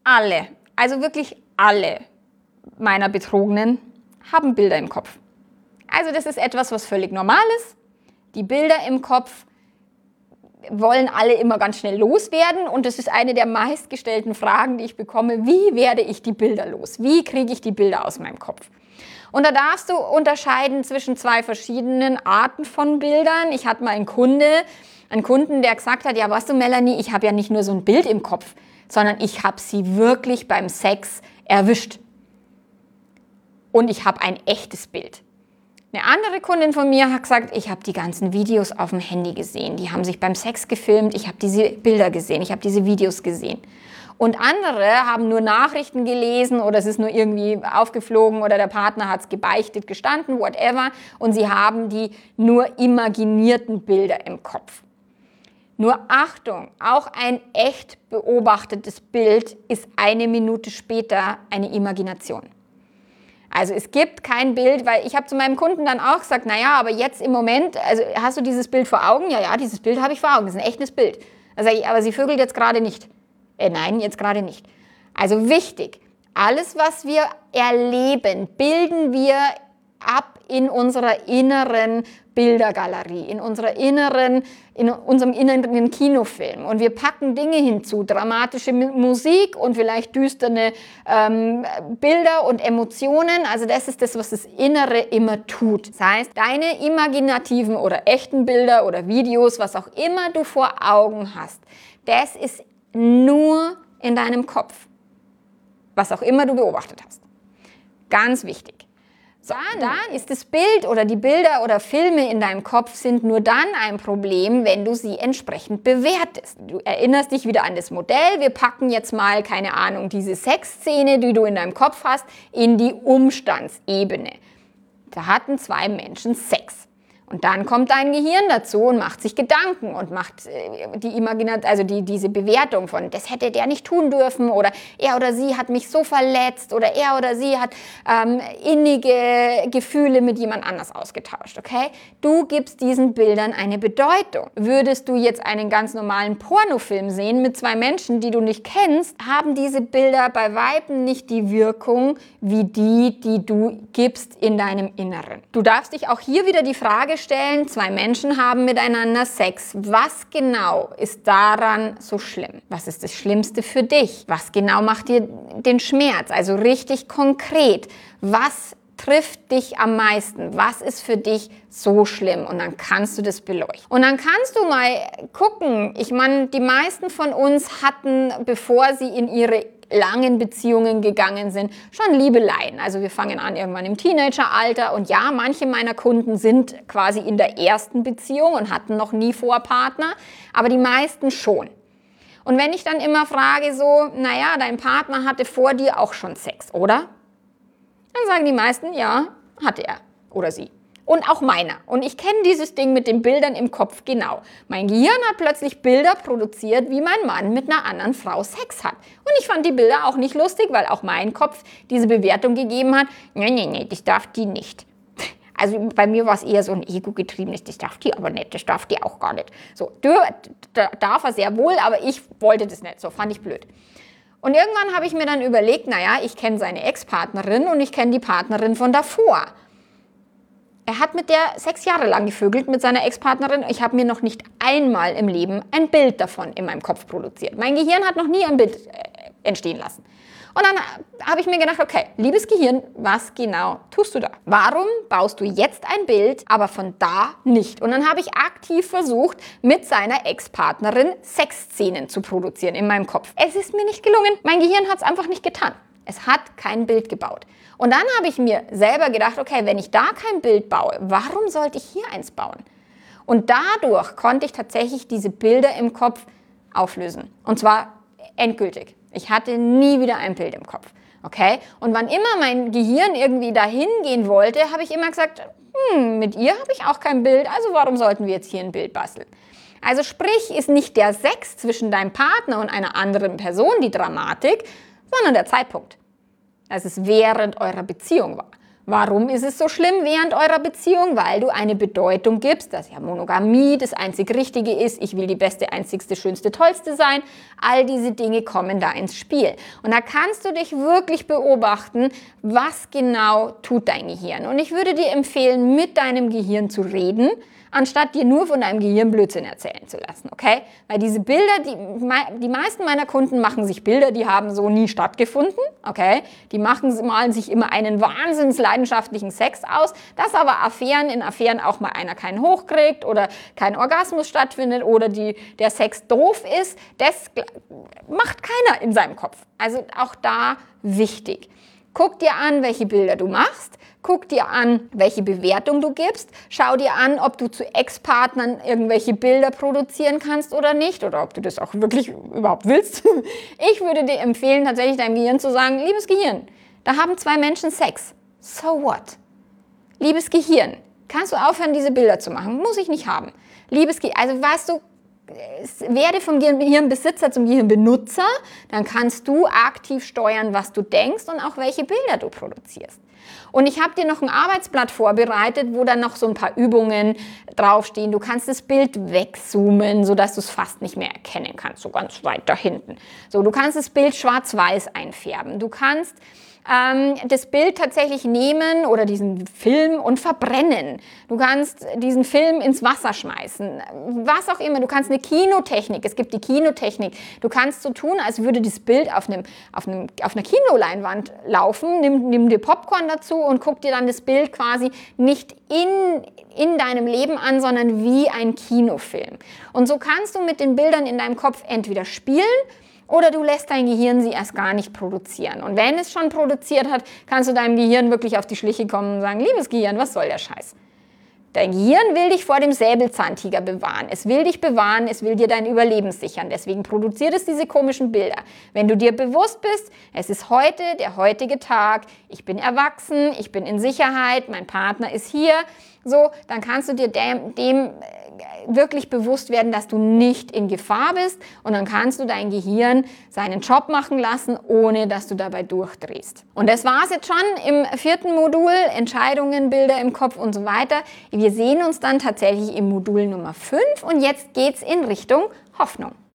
alle, also wirklich alle meiner Betrogenen haben Bilder im Kopf. Also das ist etwas, was völlig normal ist. Die Bilder im Kopf wollen alle immer ganz schnell loswerden und das ist eine der meistgestellten Fragen, die ich bekomme. Wie werde ich die Bilder los? Wie kriege ich die Bilder aus meinem Kopf? Und da darfst du unterscheiden zwischen zwei verschiedenen Arten von Bildern. Ich hatte mal einen Kunden, der gesagt hat, ja, weißt du, Melanie, ich habe ja nicht nur so ein Bild im Kopf, sondern ich habe sie wirklich beim Sex erwischt. Und ich habe ein echtes Bild. Eine andere Kundin von mir hat gesagt, ich habe die ganzen Videos auf dem Handy gesehen. Die haben sich beim Sex gefilmt, ich habe diese Bilder gesehen, ich habe diese Videos gesehen. Und andere haben nur Nachrichten gelesen oder es ist nur irgendwie aufgeflogen oder der Partner hat es gebeichtet, gestanden, whatever. Und sie haben die nur imaginierten Bilder im Kopf. Nur Achtung, auch ein echt beobachtetes Bild ist 1 Minute später eine Imagination. Also es gibt kein Bild, weil ich habe zu meinem Kunden dann auch gesagt, naja, aber jetzt im Moment, also hast du dieses Bild vor Augen? Ja, dieses Bild habe ich vor Augen, das ist ein echtes Bild. Da sage ich, aber sie vögelt jetzt gerade nicht. Nein, jetzt gerade nicht. Also wichtig, alles, was wir erleben, bilden wir ab in unserer inneren Bildergalerie, in unserem inneren Kinofilm. Und wir packen Dinge hinzu, dramatische Musik und vielleicht düstere Bilder und Emotionen. Also das ist das, was das Innere immer tut. Das heißt, deine imaginativen oder echten Bilder oder Videos, was auch immer du vor Augen hast, das ist nur in deinem Kopf, was auch immer du beobachtet hast. Ganz wichtig. Dann ist das Bild oder die Bilder oder Filme in deinem Kopf sind nur dann ein Problem, wenn du sie entsprechend bewertest. Du erinnerst dich wieder an das Modell. Wir packen jetzt mal, keine Ahnung, diese Sexszene, die du in deinem Kopf hast, in die Umstandsebene. Da hatten 2 Menschen Sex. Und dann kommt dein Gehirn dazu und macht sich Gedanken und macht diese Bewertung von, das hätte der nicht tun dürfen oder er oder sie hat mich so verletzt oder er oder sie hat innige Gefühle mit jemand anders ausgetauscht, okay? Du gibst diesen Bildern eine Bedeutung. Würdest du jetzt einen ganz normalen Pornofilm sehen mit 2 Menschen, die du nicht kennst, haben diese Bilder bei Weitem nicht die Wirkung wie die du gibst in deinem Inneren. Du darfst dich auch hier wieder die Frage stellen, 2 Menschen haben miteinander Sex. Was genau ist daran so schlimm? Was ist das Schlimmste für dich? Was genau macht dir den Schmerz? Also richtig konkret. Was trifft dich am meisten? Was ist für dich so schlimm? Und dann kannst du das beleuchten. Und dann kannst du mal gucken. Ich meine, die meisten von uns hatten, bevor sie in ihre langen Beziehungen gegangen sind, schon Liebeleien. Also wir fangen an irgendwann im Teenageralter und ja, manche meiner Kunden sind quasi in der ersten Beziehung und hatten noch nie Vorpartner, aber die meisten schon. Und wenn ich dann immer frage so, naja, dein Partner hatte vor dir auch schon Sex, oder? Dann sagen die meisten, ja, hatte er oder sie. Und auch meiner. Und ich kenne dieses Ding mit den Bildern im Kopf genau. Mein Gehirn hat plötzlich Bilder produziert, wie mein Mann mit einer anderen Frau Sex hat. Und ich fand die Bilder auch nicht lustig, weil auch mein Kopf diese Bewertung gegeben hat, nee, das darf die nicht. Also bei mir war es eher so ein Ego-getriebenes, das darf die aber nicht, das darf die auch gar nicht. So, darf er sehr wohl, aber ich wollte das nicht, so fand ich blöd. Und irgendwann habe ich mir dann überlegt, naja, ich kenne seine Ex-Partnerin und ich kenne die Partnerin von davor. Er hat mit der 6 Jahre lang gevögelt mit seiner Ex-Partnerin. Ich habe mir noch nicht einmal im Leben ein Bild davon in meinem Kopf produziert. Mein Gehirn hat noch nie ein Bild entstehen lassen. Und dann habe ich mir gedacht, okay, liebes Gehirn, was genau tust du da? Warum baust du jetzt ein Bild, aber von da nicht? Und dann habe ich aktiv versucht, mit seiner Ex-Partnerin Sexszenen zu produzieren in meinem Kopf. Es ist mir nicht gelungen. Mein Gehirn hat es einfach nicht getan. Es hat kein Bild gebaut. Und dann habe ich mir selber gedacht, okay, wenn ich da kein Bild baue, warum sollte ich hier eins bauen? Und dadurch konnte ich tatsächlich diese Bilder im Kopf auflösen. Und zwar endgültig. Ich hatte nie wieder ein Bild im Kopf. Okay? Und wann immer mein Gehirn irgendwie dahin gehen wollte, habe ich immer gesagt, mit ihr habe ich auch kein Bild, also warum sollten wir jetzt hier ein Bild basteln? Also sprich, ist nicht der Sex zwischen deinem Partner und einer anderen Person die Dramatik, sondern der Zeitpunkt, als es während eurer Beziehung war. Warum ist es so schlimm während eurer Beziehung? Weil du eine Bedeutung gibst, dass ja Monogamie das einzig Richtige ist, ich will die beste, einzigste, schönste, tollste sein. All diese Dinge kommen da ins Spiel. Und da kannst du dich wirklich beobachten, was genau tut dein Gehirn. Und ich würde dir empfehlen, mit deinem Gehirn zu reden, anstatt dir nur von deinem Gehirn Blödsinn erzählen zu lassen, okay? Weil diese Bilder, die meisten meiner Kunden machen sich Bilder, die haben so nie stattgefunden, okay? Die malen sich immer einen wahnsinns leidenschaftlichen Sex aus, dass aber in Affären auch mal einer keinen hochkriegt oder kein Orgasmus stattfindet oder der Sex doof ist, das macht keiner in seinem Kopf. Also auch da wichtig. Guck dir an, welche Bilder du machst. Guck dir an, welche Bewertung du gibst. Schau dir an, ob du zu Ex-Partnern irgendwelche Bilder produzieren kannst oder nicht. Oder ob du das auch wirklich überhaupt willst. Ich würde dir empfehlen, tatsächlich deinem Gehirn zu sagen, liebes Gehirn, da haben 2 Menschen Sex. So what? Liebes Gehirn, kannst du aufhören, diese Bilder zu machen? Muss ich nicht haben. Liebes Gehirn, also weißt du, werde vom Gehirnbesitzer zum Gehirnbenutzer, dann kannst du aktiv steuern, was du denkst und auch welche Bilder du produzierst. Und ich habe dir noch ein Arbeitsblatt vorbereitet, wo dann noch so ein paar Übungen draufstehen. Du kannst das Bild wegzoomen, sodass du es fast nicht mehr erkennen kannst, so ganz weit da hinten. So, du kannst das Bild schwarz-weiß einfärben. Du kannst das Bild tatsächlich nehmen oder diesen Film und verbrennen. Du kannst diesen Film ins Wasser schmeißen, was auch immer. Du kannst eine Kinotechnik, es gibt die Kinotechnik. Du kannst so tun, als würde das Bild auf einer Kinoleinwand laufen. Nimm dir Popcorn dazu und guck dir dann das Bild quasi nicht in deinem Leben an, sondern wie ein Kinofilm. Und so kannst du mit den Bildern in deinem Kopf entweder spielen, oder du lässt dein Gehirn sie erst gar nicht produzieren. Und wenn es schon produziert hat, kannst du deinem Gehirn wirklich auf die Schliche kommen und sagen, liebes Gehirn, was soll der Scheiß? Dein Gehirn will dich vor dem Säbelzahntiger bewahren. Es will dich bewahren, es will dir dein Überleben sichern. Deswegen produziert es diese komischen Bilder. Wenn du dir bewusst bist, es ist heute der heutige Tag, ich bin erwachsen, ich bin in Sicherheit, mein Partner ist hier, so, dann kannst du dir dem wirklich bewusst werden, dass du nicht in Gefahr bist und dann kannst du dein Gehirn seinen Job machen lassen, ohne dass du dabei durchdrehst. Und das war es jetzt schon im 4. Modul, Entscheidungen, Bilder im Kopf und so weiter. Wir sehen uns dann tatsächlich im Modul Nummer 5 und jetzt geht's in Richtung Hoffnung.